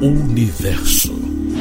Universo.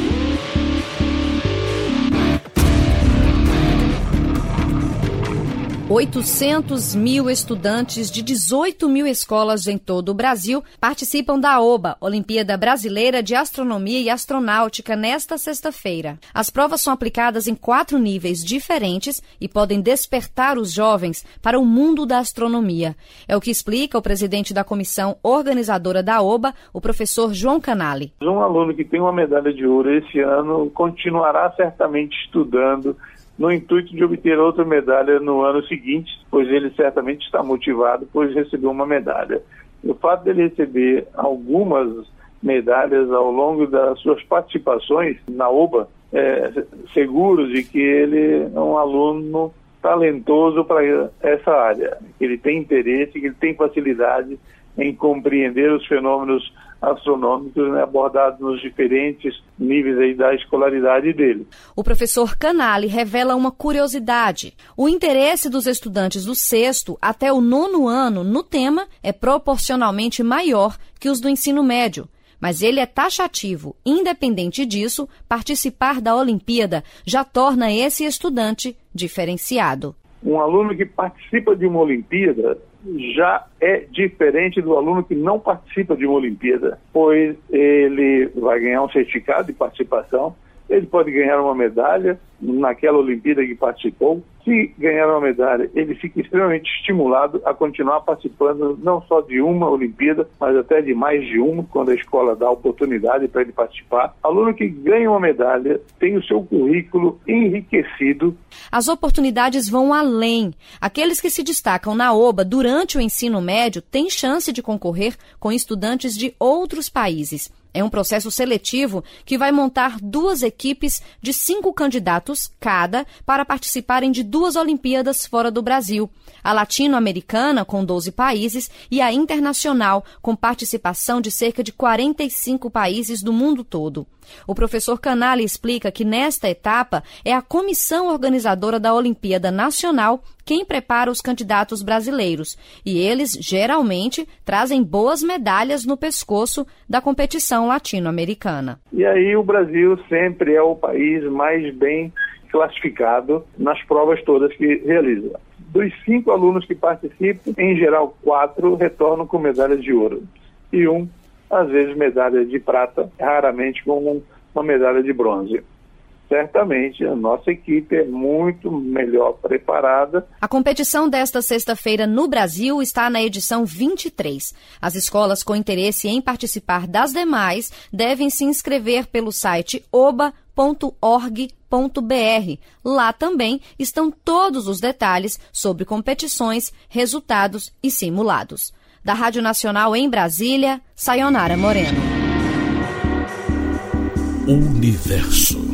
$800.000 estudantes de 18.000 escolas em todo o Brasil participam da OBA, Olimpíada Brasileira de Astronomia e Astronáutica, nesta sexta-feira. As provas são aplicadas em 4 níveis diferentes e podem despertar os jovens para o mundo da astronomia. É o que explica o presidente da comissão organizadora da OBA, o professor João Canali. Um aluno que tem uma medalha de ouro esse ano continuará certamente estudando no intuito de obter outra medalha no ano seguinte, pois ele certamente está motivado, pois recebeu uma medalha. O fato dele receber algumas medalhas ao longo das suas participações na OBA é seguro de que ele é um aluno talentoso para essa área, que ele tem interesse, que ele tem facilidade em compreender os fenômenos astronômicos, né, abordados nos diferentes níveis aí da escolaridade dele. O professor Canali revela uma curiosidade. O interesse dos estudantes do 6º até o 9º ano no tema é proporcionalmente maior que os do ensino médio. Mas ele é taxativo. Independente disso, participar da Olimpíada já torna esse estudante diferenciado. Um aluno que participa de uma Olimpíada já é diferente do aluno que não participa de uma Olimpíada, pois ele vai ganhar um certificado de participação, ele pode ganhar uma medalha naquela Olimpíada que participou. Se ganhar uma medalha, ele fica extremamente estimulado a continuar participando não só de uma Olimpíada, mas até de mais de uma, quando a escola dá oportunidade para ele participar. Aluno que ganha uma medalha tem o seu currículo enriquecido. As oportunidades vão além. Aqueles que se destacam na OBA durante o ensino médio têm chance de concorrer com estudantes de outros países. É um processo seletivo que vai montar 2 equipes de 5 candidatos cada para participarem de 2 Olimpíadas fora do Brasil. A latino-americana, com 12 países, e a internacional, com participação de cerca de 45 países do mundo todo. O professor Canali explica que nesta etapa é a comissão organizadora da Olimpíada Nacional quem prepara os candidatos brasileiros, e eles geralmente trazem boas medalhas no pescoço da competição latino-americana. E aí o Brasil sempre é o país mais bem classificado nas provas todas que realiza. Dos 5 alunos que participam, em geral 4 retornam com medalhas de ouro e às vezes medalha de prata, raramente com uma medalha de bronze. Certamente a nossa equipe é muito melhor preparada. A competição desta sexta-feira no Brasil está na edição 23. As escolas com interesse em participar das demais devem se inscrever pelo site oba.org.br. Lá também estão todos os detalhes sobre competições, resultados e simulados. Da Rádio Nacional em Brasília, Sayonara Moreno. Universo.